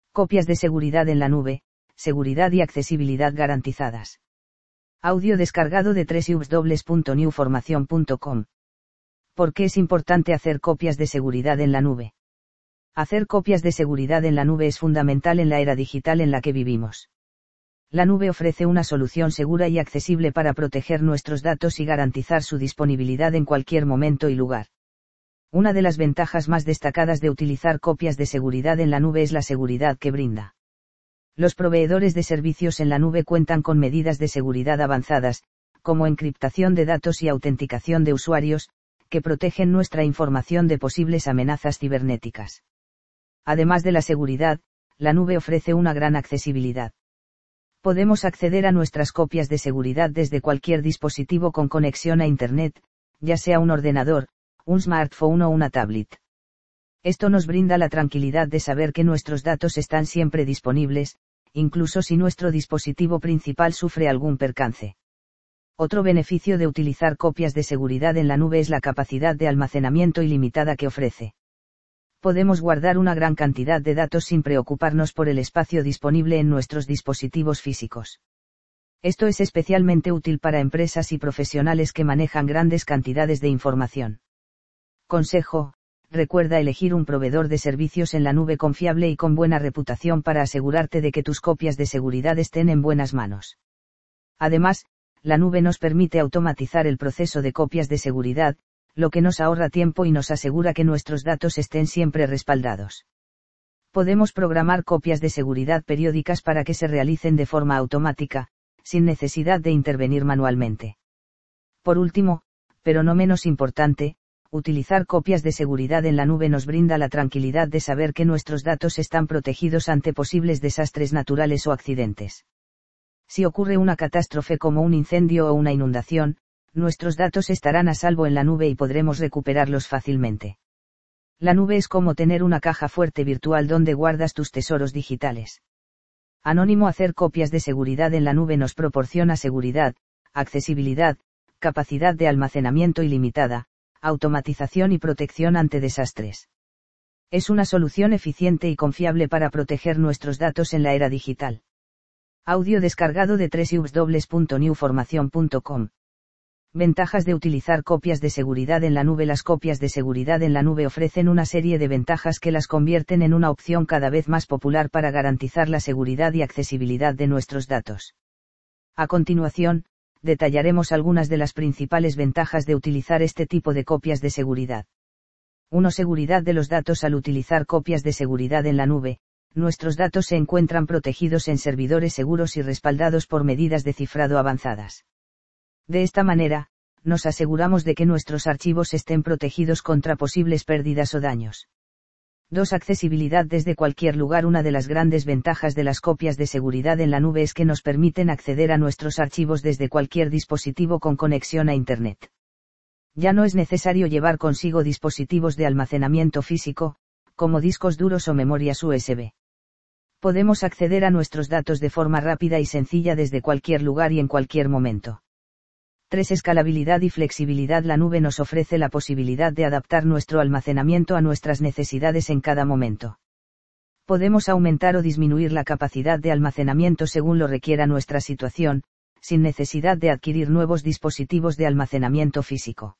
Copias de seguridad en la nube, seguridad y accesibilidad garantizadas. Audio descargado de www.newformacion.com. ¿Por qué es importante hacer copias de seguridad en la nube? Hacer copias de seguridad en la nube es fundamental en la era digital en la que vivimos. La nube ofrece una solución segura y accesible para proteger nuestros datos y garantizar su disponibilidad en cualquier momento y lugar. Una de las ventajas más destacadas de utilizar copias de seguridad en la nube es la seguridad que brinda. Los proveedores de servicios en la nube cuentan con medidas de seguridad avanzadas, como encriptación de datos y autenticación de usuarios, que protegen nuestra información de posibles amenazas cibernéticas. Además de la seguridad, la nube ofrece una gran accesibilidad. Podemos acceder a nuestras copias de seguridad desde cualquier dispositivo con conexión a Internet, ya sea un ordenador, un smartphone o una tablet. Esto nos brinda la tranquilidad de saber que nuestros datos están siempre disponibles, incluso si nuestro dispositivo principal sufre algún percance. Otro beneficio de utilizar copias de seguridad en la nube es la capacidad de almacenamiento ilimitada que ofrece. Podemos guardar una gran cantidad de datos sin preocuparnos por el espacio disponible en nuestros dispositivos físicos. Esto es especialmente útil para empresas y profesionales que manejan grandes cantidades de información. Consejo: recuerda elegir un proveedor de servicios en la nube confiable y con buena reputación para asegurarte de que tus copias de seguridad estén en buenas manos. Además, la nube nos permite automatizar el proceso de copias de seguridad, lo que nos ahorra tiempo y nos asegura que nuestros datos estén siempre respaldados. Podemos programar copias de seguridad periódicas para que se realicen de forma automática, sin necesidad de intervenir manualmente. Por último, pero no menos importante, utilizar copias de seguridad en la nube nos brinda la tranquilidad de saber que nuestros datos están protegidos ante posibles desastres naturales o accidentes. Si ocurre una catástrofe como un incendio o una inundación, nuestros datos estarán a salvo en la nube y podremos recuperarlos fácilmente. La nube es como tener una caja fuerte virtual donde guardas tus tesoros digitales. Anónimo: hacer copias de seguridad en la nube nos proporciona seguridad, accesibilidad, capacidad de almacenamiento ilimitada, automatización y protección ante desastres. Es una solución eficiente y confiable para proteger nuestros datos en la era digital. Audio descargado de www.newformacion.com. Ventajas de utilizar copias de seguridad en la nube. Las copias de seguridad en la nube ofrecen una serie de ventajas que las convierten en una opción cada vez más popular para garantizar la seguridad y accesibilidad de nuestros datos. A continuación, detallaremos algunas de las principales ventajas de utilizar este tipo de copias de seguridad. 1. Seguridad de los datos. Al utilizar copias de seguridad en la nube, nuestros datos se encuentran protegidos en servidores seguros y respaldados por medidas de cifrado avanzadas. De esta manera, nos aseguramos de que nuestros archivos estén protegidos contra posibles pérdidas o daños. 2. Accesibilidad desde cualquier lugar. Una de las grandes ventajas de las copias de seguridad en la nube es que nos permiten acceder a nuestros archivos desde cualquier dispositivo con conexión a Internet. Ya no es necesario llevar consigo dispositivos de almacenamiento físico, como discos duros o memorias USB. Podemos acceder a nuestros datos de forma rápida y sencilla desde cualquier lugar y en cualquier momento. 3. Escalabilidad y flexibilidad. La nube nos ofrece la posibilidad de adaptar nuestro almacenamiento a nuestras necesidades en cada momento. Podemos aumentar o disminuir la capacidad de almacenamiento según lo requiera nuestra situación, sin necesidad de adquirir nuevos dispositivos de almacenamiento físico.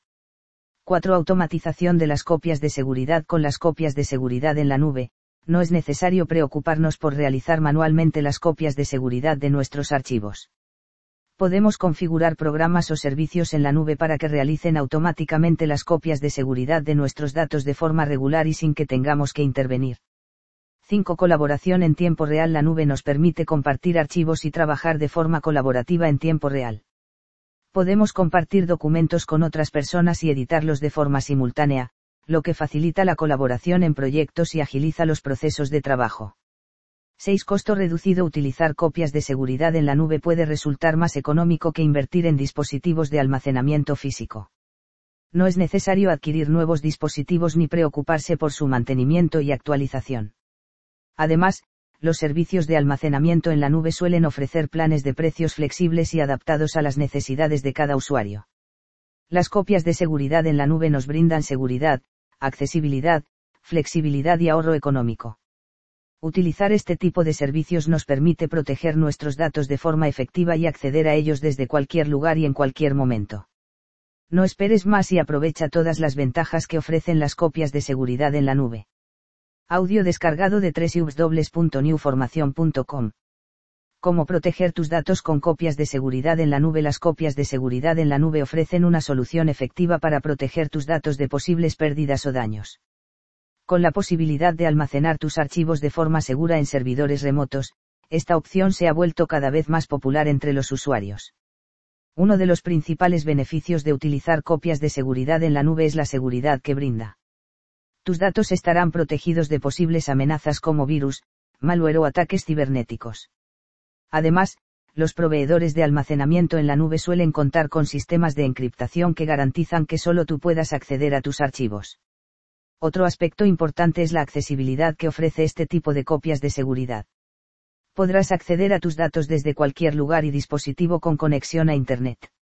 4. Automatización de las copias de seguridad. Con las copias de seguridad en la nube, no es necesario preocuparnos por realizar manualmente las copias de seguridad de nuestros archivos. Podemos configurar programas o servicios en la nube para que realicen automáticamente las copias de seguridad de nuestros datos de forma regular y sin que tengamos que intervenir. 5. Colaboración en tiempo real. La nube nos permite compartir archivos y trabajar de forma colaborativa en tiempo real. Podemos compartir documentos con otras personas y editarlos de forma simultánea, lo que facilita la colaboración en proyectos y agiliza los procesos de trabajo. 6. Costo reducido. Utilizar copias de seguridad en la nube puede resultar más económico que invertir en dispositivos de almacenamiento físico. No es necesario adquirir nuevos dispositivos ni preocuparse por su mantenimiento y actualización. Además, los servicios de almacenamiento en la nube suelen ofrecer planes de precios flexibles y adaptados a las necesidades de cada usuario. Las copias de seguridad en la nube nos brindan seguridad, accesibilidad, flexibilidad y ahorro económico. Utilizar este tipo de servicios nos permite proteger nuestros datos de forma efectiva y acceder a ellos desde cualquier lugar y en cualquier momento. No esperes más y aprovecha todas las ventajas que ofrecen las copias de seguridad en la nube. Audio descargado de www.newformacion.com. ¿Cómo proteger tus datos con copias de seguridad en la nube? Las copias de seguridad en la nube ofrecen una solución efectiva para proteger tus datos de posibles pérdidas o daños. Con la posibilidad de almacenar tus archivos de forma segura en servidores remotos, esta opción se ha vuelto cada vez más popular entre los usuarios. Uno de los principales beneficios de utilizar copias de seguridad en la nube es la seguridad que brinda. Tus datos estarán protegidos de posibles amenazas como virus, malware o ataques cibernéticos. Además, los proveedores de almacenamiento en la nube suelen contar con sistemas de encriptación que garantizan que solo tú puedas acceder a tus archivos. Otro aspecto importante es la accesibilidad que ofrece este tipo de copias de seguridad. Podrás acceder a tus datos desde cualquier lugar y dispositivo con conexión a Internet.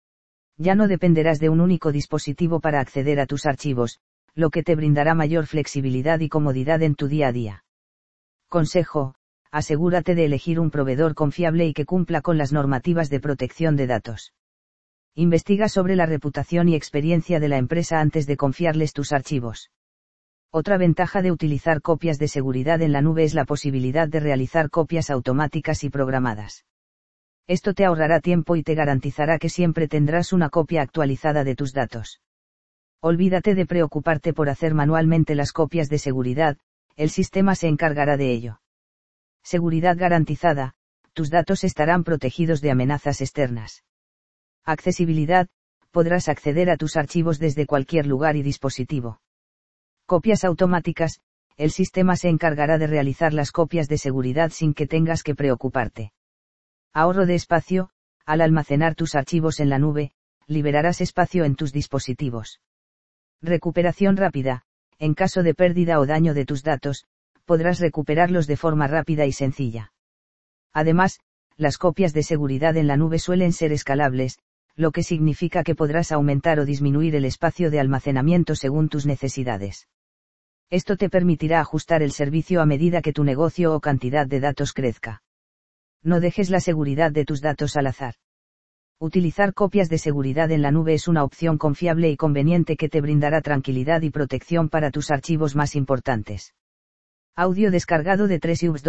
Ya no dependerás de un único dispositivo para acceder a tus archivos, lo que te brindará mayor flexibilidad y comodidad en tu día a día. Consejo: asegúrate de elegir un proveedor confiable y que cumpla con las normativas de protección de datos. Investiga sobre la reputación y experiencia de la empresa antes de confiarles tus archivos. Otra ventaja de utilizar copias de seguridad en la nube es la posibilidad de realizar copias automáticas y programadas. Esto te ahorrará tiempo y te garantizará que siempre tendrás una copia actualizada de tus datos. Olvídate de preocuparte por hacer manualmente las copias de seguridad, el sistema se encargará de ello. Seguridad garantizada: tus datos estarán protegidos de amenazas externas. Accesibilidad: podrás acceder a tus archivos desde cualquier lugar y dispositivo. Copias automáticas: el sistema se encargará de realizar las copias de seguridad sin que tengas que preocuparte. Ahorro de espacio: al almacenar tus archivos en la nube, liberarás espacio en tus dispositivos. Recuperación rápida: en caso de pérdida o daño de tus datos, podrás recuperarlos de forma rápida y sencilla. Además, las copias de seguridad en la nube suelen ser escalables, lo que significa que podrás aumentar o disminuir el espacio de almacenamiento según tus necesidades. Esto te permitirá ajustar el servicio a medida que tu negocio o cantidad de datos crezca. No dejes la seguridad de tus datos al azar. Utilizar copias de seguridad en la nube es una opción confiable y conveniente que te brindará tranquilidad y protección para tus archivos más importantes. Audio descargado de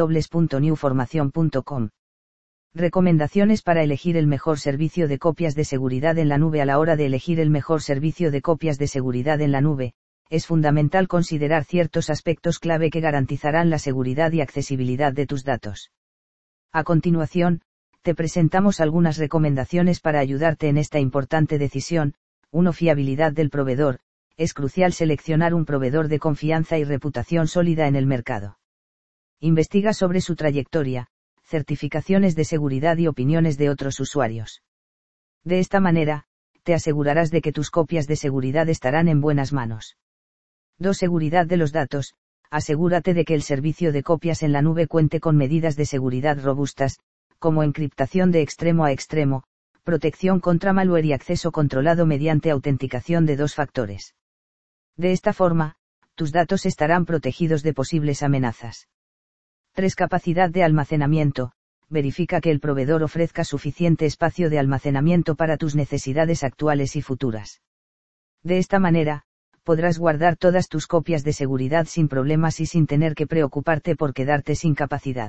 www.newformacion.com. Recomendaciones para elegir el mejor servicio de copias de seguridad en la nube. A la hora de elegir el mejor servicio de copias de seguridad en la nube, es fundamental considerar ciertos aspectos clave que garantizarán la seguridad y accesibilidad de tus datos. A continuación, te presentamos algunas recomendaciones para ayudarte en esta importante decisión. 1. Fiabilidad del proveedor: es crucial seleccionar un proveedor de confianza y reputación sólida en el mercado. Investiga sobre su trayectoria, certificaciones de seguridad y opiniones de otros usuarios. De esta manera, te asegurarás de que tus copias de seguridad estarán en buenas manos. 2. Seguridad de los datos: asegúrate de que el servicio de copias en la nube cuente con medidas de seguridad robustas, como encriptación de extremo a extremo, protección contra malware y acceso controlado mediante autenticación de 2 factores. De esta forma, tus datos estarán protegidos de posibles amenazas. 3. Capacidad de almacenamiento: verifica que el proveedor ofrezca suficiente espacio de almacenamiento para tus necesidades actuales y futuras. De esta manera, podrás guardar todas tus copias de seguridad sin problemas y sin tener que preocuparte por quedarte sin capacidad.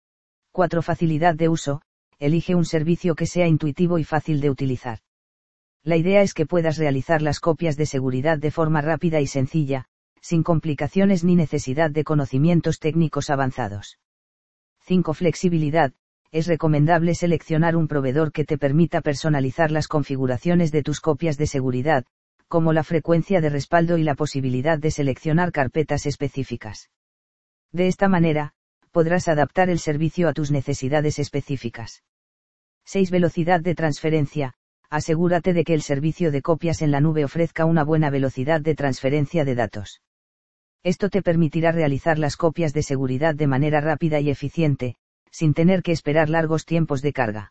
4. Facilidad de uso: elige un servicio que sea intuitivo y fácil de utilizar. La idea es que puedas realizar las copias de seguridad de forma rápida y sencilla, sin complicaciones ni necesidad de conocimientos técnicos avanzados. 5. Flexibilidad: es recomendable seleccionar un proveedor que te permita personalizar las configuraciones de tus copias de seguridad, como la frecuencia de respaldo y la posibilidad de seleccionar carpetas específicas. De esta manera, podrás adaptar el servicio a tus necesidades específicas. 6. Velocidad de transferencia: asegúrate de que el servicio de copias en la nube ofrezca una buena velocidad de transferencia de datos. Esto te permitirá realizar las copias de seguridad de manera rápida y eficiente, sin tener que esperar largos tiempos de carga.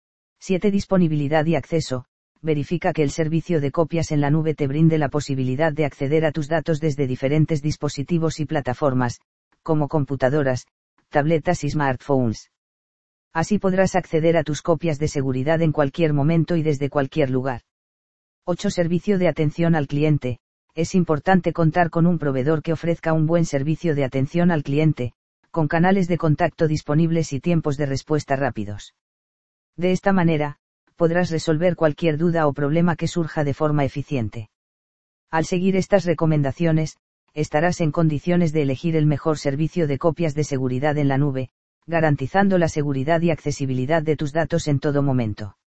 7. Disponibilidad y acceso: verifica que el servicio de copias en la nube te brinde la posibilidad de acceder a tus datos desde diferentes dispositivos y plataformas, como computadoras, tabletas y smartphones. Así podrás acceder a tus copias de seguridad en cualquier momento y desde cualquier lugar. 8. Servicio de atención al cliente. Es importante contar con un proveedor que ofrezca un buen servicio de atención al cliente, con canales de contacto disponibles y tiempos de respuesta rápidos. De esta manera, podrás resolver cualquier duda o problema que surja de forma eficiente. Al seguir estas recomendaciones, estarás en condiciones de elegir el mejor servicio de copias de seguridad en la nube, garantizando la seguridad y accesibilidad de tus datos en todo momento.